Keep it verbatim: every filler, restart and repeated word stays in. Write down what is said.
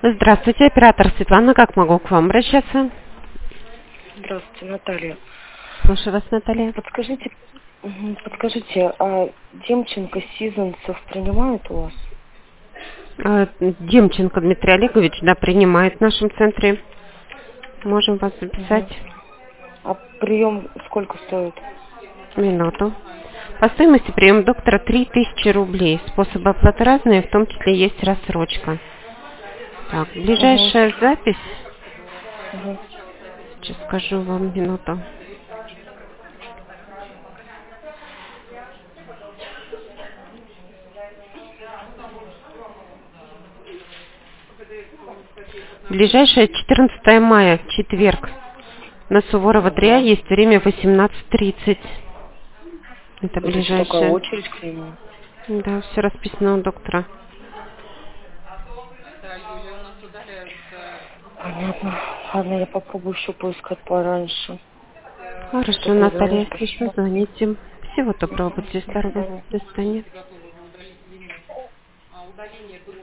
Здравствуйте, оператор Светлана. Как могу к вам обращаться? Здравствуйте, Наталья. Слушаю вас, Наталья. Подскажите, мгм, подскажите, а Демченко Сизонцев принимают у вас? А, Демченко Дмитрий Олегович, да, принимает в нашем центре. Можем вас записать. Мгм. А прием сколько стоит? Минуту. По стоимости прием доктора три тысячи рублей. Способы оплаты разные, в том числе есть рассрочка. Так, Угу. ближайшая запись. Угу. Сейчас скажу вам минуту. Ближайшая четырнадцатое мая, четверг. На Суворова три А Ага. есть время восемнадцать тридцать. Это Это что, такая ближайшая. очередь к нему? Да, все расписано у доктора. Понятно. Ладно, я попробую еще поискать пораньше. Хорошо, Только извини, Наталья, если спасибо. звоните. Всего доброго, Мгм. будьте До здоровы. свидания. До свидания.